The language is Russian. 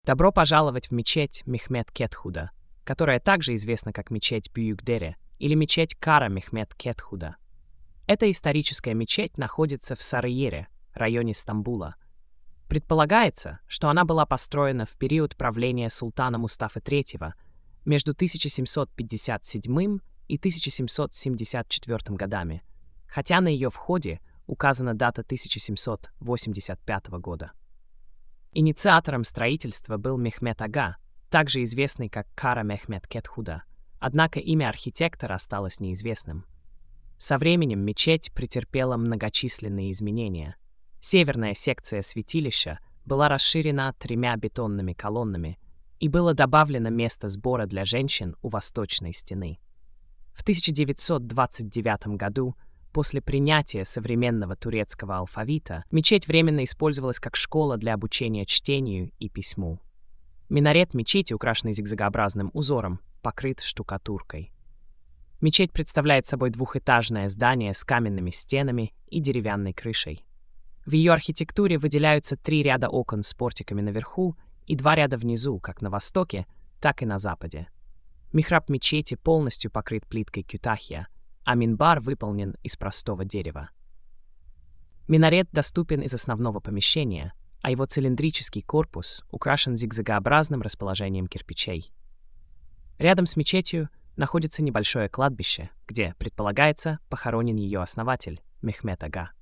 Добро пожаловать в мечеть Мехмед Кетхуда, которая также известна как мечеть Бююкдере или мечеть Кара Мехмед Кетхуда. Эта историческая мечеть находится в Сарыере, районе Стамбула. Предполагается, что она была построена в период правления султана Мустафы III между 1757 и 1774 годами, хотя на ее входе указана дата 1785 года. Инициатором строительства был Мехмед Ага, также известный как Кара Мехмед Кетхуда, однако имя архитектора осталось неизвестным. Со временем мечеть претерпела многочисленные изменения. Северная секция святилища была расширена 3 бетонными колоннами, и было добавлено место сбора для женщин у восточной стены. В 1929 году, после принятия современного турецкого алфавита, мечеть временно использовалась как школа для обучения чтению и письму. Минарет мечети, украшенный зигзагообразным узором, покрыт штукатуркой. Мечеть представляет собой двухэтажное здание с каменными стенами и деревянной крышей. В ее архитектуре выделяются 3 ряда окон с портиками наверху и 2 ряда внизу, как на востоке, так и на западе. Михраб мечети полностью покрыт плиткой кютахья, а минбар выполнен из простого дерева. Минарет доступен из основного помещения, а его цилиндрический корпус украшен зигзагообразным расположением кирпичей. Рядом с мечетью находится небольшое кладбище, где, предполагается, похоронен ее основатель Мехмед Ага.